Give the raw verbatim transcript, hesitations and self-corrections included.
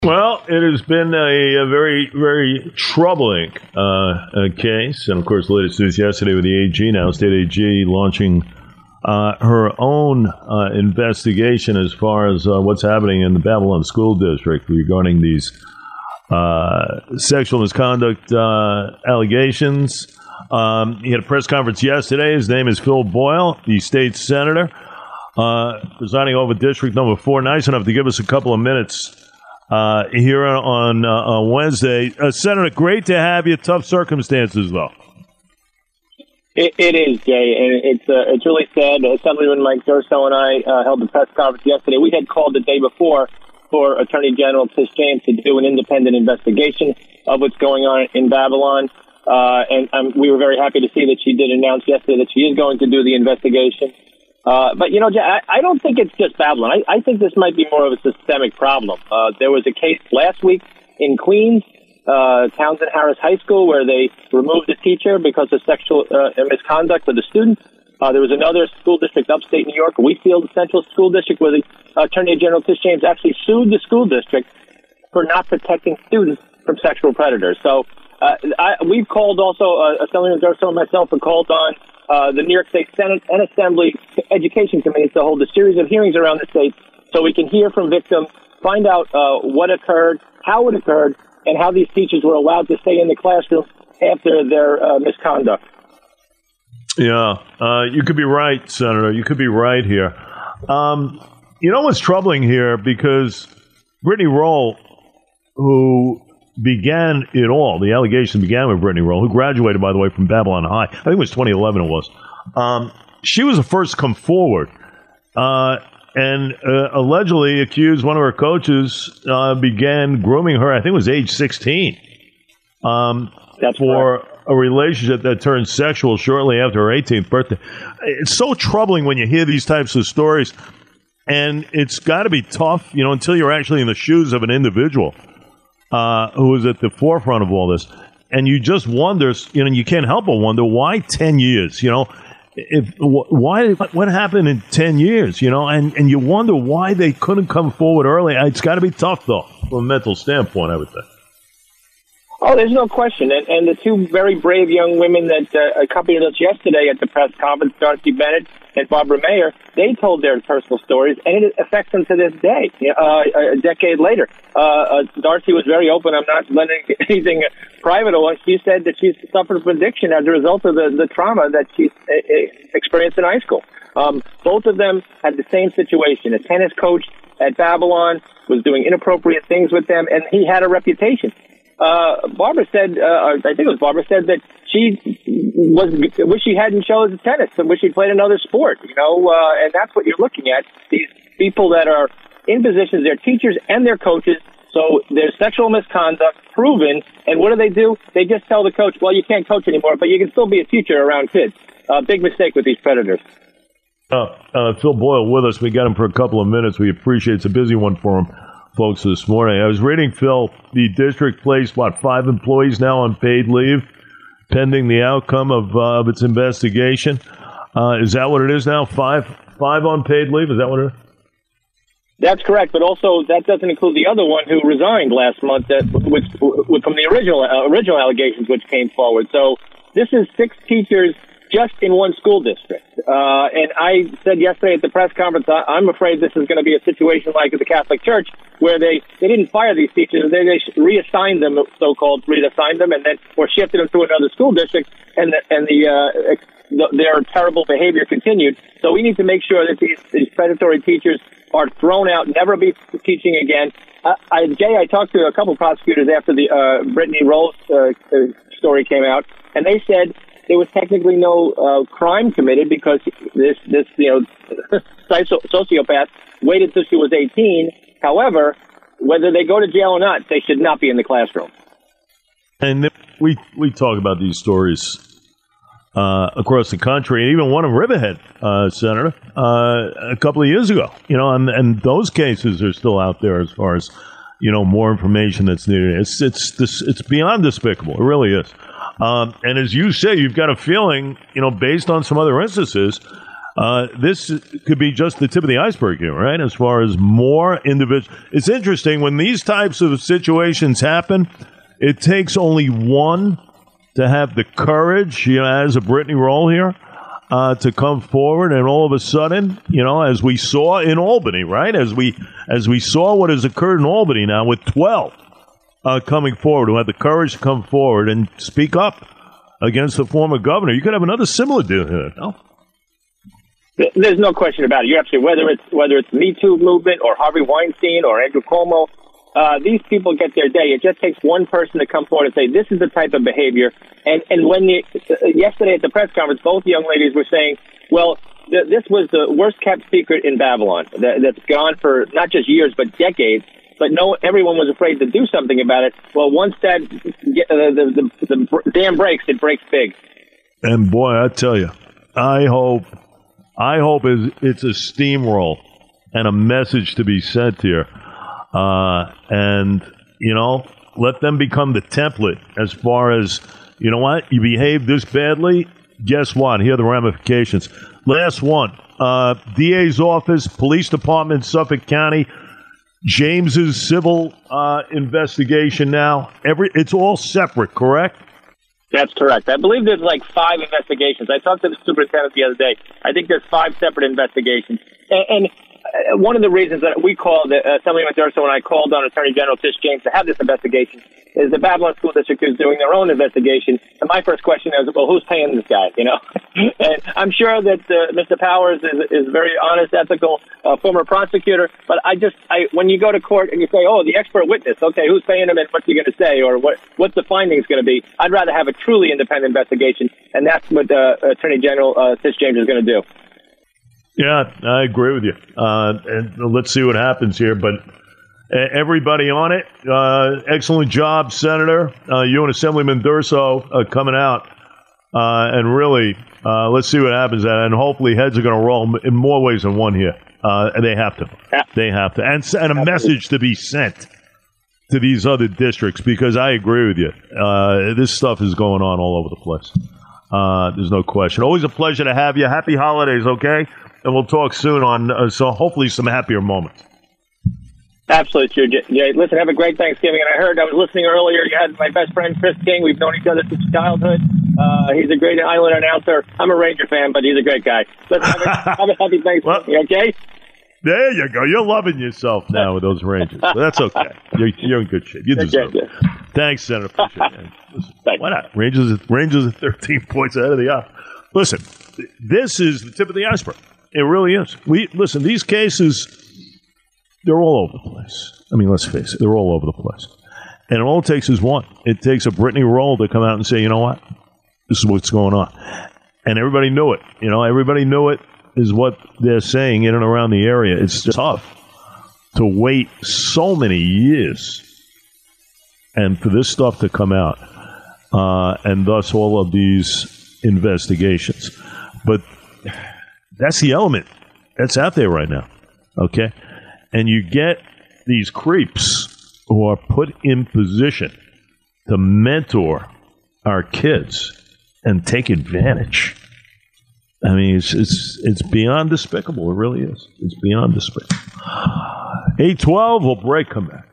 Well, it has been a, a very, very troubling uh, case. And, of course, the latest news yesterday with the A G now, State A G launching uh, her own uh, investigation as far as uh, what's happening in the Babylon School District regarding these uh, sexual misconduct uh, allegations. Um, he had a press conference yesterday. His name is Phil Boyle, the state senator, uh, presiding over District Number Four. Nice enough to give us a couple of minutes Uh, here on, uh, on Wednesday. Uh, Senator, great to have you. Tough circumstances, though. It, it is, Jay, and it's uh, it's really sad. Assemblyman Mike Durso and I uh, held the press conference yesterday. We had called the day before for Attorney General Tish James to do an independent investigation of what's going on in Babylon, uh, and um, we were very happy to see that she did announce yesterday that she is going to do the investigation. Uh, but, you know, I, I don't think it's just Babylon. I, I think this might be more of a systemic problem. Uh, there was a case last week in Queens, uh, Townsend Harris High School, where they removed a teacher because of sexual uh, misconduct with a student. Uh, there was another school district upstate New York, Wheatfield Central School District, where the Attorney General Tish James actually sued the school district for not protecting students from sexual predators. So uh, I, we've called also, uh, Assemblyman Durso and myself have called on Uh, the New York State Senate and Assembly Education Committees to hold a series of hearings around the state so we can hear from victims, find out uh, what occurred, how it occurred, and how these teachers were allowed to stay in the classroom after their uh, misconduct. Yeah, uh, you could be right, Senator. You could be right here. Um, you know what's troubling here? Because Brittany Roll, who began it all. The allegation began with Brittany Roll, who graduated, by the way, from Babylon High. I think it was twenty eleven it was. Um, she was the first to come forward uh, and uh, allegedly accused one of her coaches uh, began grooming her, I think it was age sixteen, um, That's for correct. a relationship that turned sexual shortly after her eighteenth birthday. It's so troubling when you hear these types of stories, and it's got to be tough, you know, until you're actually in the shoes of an individual Uh, who is at the forefront of all this. And you just wonder, you know, you can't help but wonder, why ten years, you know? If why what happened in ten years, you know? And, and you wonder why they couldn't come forward early. It's got to be tough, though, from a mental standpoint, I would think. Oh, there's no question. And, and the two very brave young women that uh, accompanied us yesterday at the press conference, Darcy Bennett and Barbara Mayer, they told their personal stories, and it affects them to this day, uh, a decade later. Uh, uh, Darcy was very open. I'm not letting anything private on. She said that she's suffered from addiction as a result of the, the trauma that she's uh, experienced in high school. Um, both of them had the same situation. A tennis coach at Babylon was doing inappropriate things with them, and he had a reputation. Uh, Barbara said, uh, I think it was Barbara said that she was, wish she hadn't chosen tennis and wish she'd played another sport, you know, uh, and that's what you're looking at. These people that are in positions, they're teachers and they're coaches. So there's sexual misconduct proven. And what do they do? They just tell the coach, well, you can't coach anymore, but you can still be a teacher around kids. A uh, big mistake with these predators. Uh, uh, Phil Boyle with us. We got him for a couple of minutes. We appreciate it. It's a busy one for him, folks, this morning. I was reading, Phil, the district placed, what, five employees now on paid leave, pending the outcome of, uh, of its investigation. Uh, is that what it is now? Five five on paid leave? Is that what it is? That's correct, but also that doesn't include the other one who resigned last month that, which, which, from the original uh, original allegations which came forward. So this is six teachers just in one school district. Uh, and I said yesterday at the press conference, I, I'm afraid this is going to be a situation like at the Catholic Church, where they, they didn't fire these teachers, they, they reassigned them, so-called reassigned them, and then or shifted them to another school district, and the, and the, uh, the their terrible behavior continued. So we need to make sure that these, these predatory teachers are thrown out, never be teaching again. Uh, I, Jay, I talked to a couple of prosecutors after the uh, Brittany Roll uh, story came out, and they said there was technically no uh, crime committed because this, this you know, sociopath waited till she was eighteen. However, whether they go to jail or not, they should not be in the classroom. And we we talk about these stories uh, across the country, and even one in Riverhead, uh, Senator, uh, a couple of years ago. You know, and, and those cases are still out there as far as, you know, more information that's needed. It's it's this it's beyond despicable. It really is. Um, and as you say, you've got a feeling, you know, based on some other instances, Uh, this could be just the tip of the iceberg here, right? As far as more individuals. It's interesting when these types of situations happen, it takes only one to have the courage, you know, as a Brittany Roll here, uh, to come forward, and all of a sudden, you know, as we saw in Albany, right? As we as we saw what has occurred in Albany now with twelve uh, coming forward, who had the courage to come forward and speak up against the former governor. You could have another similar deal here, no? There's no question about it. You're absolutely whether it's whether it's Me Too movement or Harvey Weinstein or Andrew Cuomo, uh, these people get their day. It just takes one person to come forward and say this is the type of behavior. And and when the, uh, yesterday at the press conference, both young ladies were saying, well, th- this was the worst kept secret in Babylon that, that's gone for not just years but decades. But no, everyone was afraid to do something about it. Well, once that uh, the, the the the dam breaks, it breaks big. And boy, I tell you, I hope. I hope it's a steamroll and a message to be sent here. Uh, and, you know, let them become the template as far as, you know what, you behave this badly, guess what? Here are the ramifications. Last one, uh, D A's office, police department, Suffolk County, James's civil uh, investigation now. Every It's all separate, correct? That's correct. I believe there's like five investigations. I talked to the superintendent the other day. I think there's five separate investigations. And, and uh, one of the reasons that we called, uh, Assemblyman Durso and I called on Attorney General Tish James to have this investigation is the Babylon School District is doing their own investigation. And my first question is, well, who's paying this guy, you know? And I'm sure that uh, Mister Powers is is a very honest, ethical uh, former prosecutor. But I just, I when you go to court and you say, oh, the expert witness, okay, who's paying him and what's he going to say or what what's the findings going to be? I'd rather have a truly independent investigation, and that's what uh, Attorney General uh, Tish James is going to do. Yeah, I agree with you. Uh, and let's see what happens here. But everybody on it, uh, excellent job, Senator. Uh, you and Assemblyman Durso uh, coming out. Uh, and really, uh, let's see what happens. And hopefully heads are going to roll in more ways than one here. Uh, they have to. Yeah. They have to. And, and a message to be sent to these other districts, because I agree with you. Uh, this stuff is going on all over the place. Uh, there's no question. Always a pleasure to have you. Happy holidays, okay? And we'll talk soon on, uh, so hopefully some happier moments. Absolutely, Jay. Listen, have a great Thanksgiving. And I heard, I was listening earlier, you had my best friend, Chris King. We've known each other since childhood. Uh, he's a great Islander announcer. I'm a Ranger fan, but he's a great guy. Let's have a, have a happy Thanksgiving, well, okay? There you go. You're loving yourself now with those Rangers. But that's okay. You're, you're in good shape. You deserve okay, it. Yeah. Thanks, Senator. Appreciate it. Listen, why not? Rangers, Rangers are thirteen points ahead of the odds. Listen, this is the tip of the iceberg. It really is. We listen, these cases, they're all over the place. I mean, let's face it, they're all over the place. And all it takes is one. It takes a Brittany Roll to come out and say, you know what? This is what's going on. And everybody knew it. You know, everybody knew it is what they're saying in and around the area. It's just tough to wait so many years and for this stuff to come out. Uh, and thus all of these investigations. But that's the element that's out there right now. Okay? And you get these creeps who are put in position to mentor our kids and take advantage. I mean, it's it's it's beyond despicable. It really is. It's beyond despicable. eight twelve, we'll break, come back.